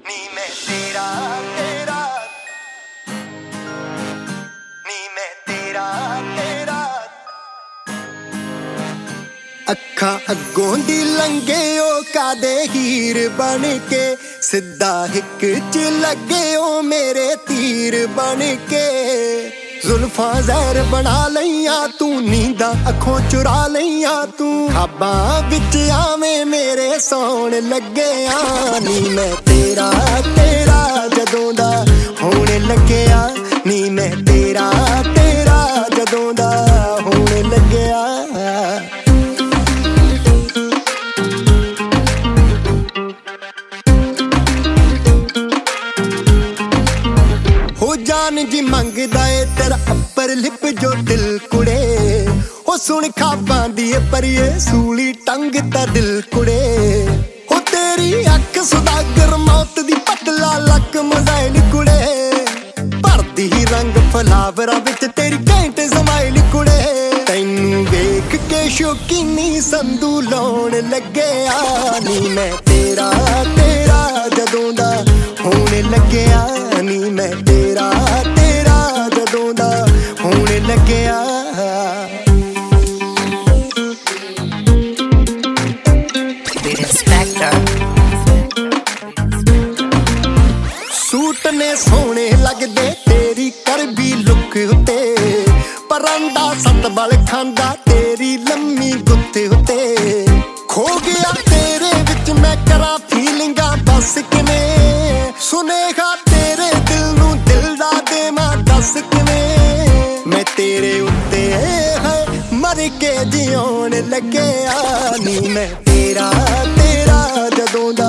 ਨੀ ਮੈਂ ਤੇਰਾ ਤੇਰਾ ਨੀ ਮੈਂ ਤੇਰਾ ਤੇਰਾ ਅੱਖਾਂ ਅੱਗੋਂ ਦੀ ਲੰਘੇ ਉਹ ਕਾਦੇ ਹੀਰ ਬਣ ਕੇ ਸਿੱਧਾ ਹਿੱਕ ਚ ਲੱਗੇ ਉਹ ਮੇਰੇ ਤੀਰ ਬਣ ਕੇ ਜ਼ੁਲਫਾਂ ਜ਼ਹਿਰ ਬਣਾ ਲਈਆਂ ਤੂੰ ਨੀਂਦਾਂ ਅੱਖੋਂ ਚੁਰਾ ਲਈਆਂ ਤੂੰ ਖਾਬਾਂ ਵਿੱਚ ਆਵੇਂ ਮੇਰੇ ਸੌਣ ਲੱਗਿਆ ਨੀ ਮੈਂ ਤੇਰਾ ਤੇਰਾ ਜਦੋਂ ਦਾ ਹੋਣ ਲੱਗਿਆ ਨੀ ਮੈਂ ਤੇਰਾ ਤੇਰਾ ਜਦੋਂ ਦਾ ਹੋਣ ਲੱਗਿਆ ਜਾਨ ਜੀ ਮੰਗਦਾ ਏ ਤੇਰਾ ਅੱਪਰ ਲਿਪ ਜੋ ਦਿਲ ਕੁੜੇ ਉਹ ਸੁਣ ਖਾਬਾਂ ਦੀ ਏ ਪਰੀਏ ਸੂਲੀ ਟੰਗ ਤਾ ਦਿਲ ਕੁੜੇ ਉਹ ਤੇਰੀ ਅੱਖ ਸੁਦਾਗਰ ਮੌਤ ਦੀ ਪਤਲਾ ਲੱਕ ਮਜ਼ਾਇਲ ਕੁੜੇ ਭਰਦੀ ਹੀ ਰੰਗ ਫਲਾਵਰਾਂ ਵਿੱਚ ਤੇਰੀ ਘੈਂਟ ਸਮਾਈਲ ਕੁੜੇ ਤੈਨੂੰ ਵੇਖ ਕੇ ਸ਼ੌਕੀਨੀ ਸੰਧੂ ਲਾਉਣ ਲੱਗਿਆ ਨੀ ਮੈਂ ਤੇਰਾ ਤੇਰਾ ਜਦੋਂ ਦਾ ਹੋਣ ਲੱਗਿਆ ਨੀ ਮੈਂ ਤੇਰਾ ਤੇਰਾ ਜਦੋਂ ਦਾ ਹੋਣ ਲੱਗਿਆ ਸੂਟ ਨੇ ਸੋਹਣੇ ਲੱਗਦੇ ਤੇਰੀ ਕਰਬੀ ਲੁੱਕ ਉੱਤੇ ਪਰਾਂਦਾ ਸਤਬਲ ਖਾਂਦਾ ਤੇਰੀ ਲੰਮੀ ਗੁੱਤ ਉੱਤੇ ਖੋ ਗਿਆ ਤੇਰੇ ਵਿੱਚ ਮੈਂ ਕਰਾਂ ਫੀਲਿੰਗਾਂ ਬਸ ਕਿਵੇਂ ਸੁਨੇਹਾ ਤੇਰੇ ਦਿਲ ਨੂੰ ਦਿਲ ਦਾ ਦੇਵਾਂ ਦੱਸ ਕਿਵੇਂ ਮੈਂ ਤੇਰੇ ਉੱਤੇ ਹੈ ਮਰ ਕੇ ਜਿਉਣ ਲੱਗਿਆ ਨੀ ਮੈਂ ਤੇਰਾ ਤੇਰਾ ਜਦੋਂ ਦਾ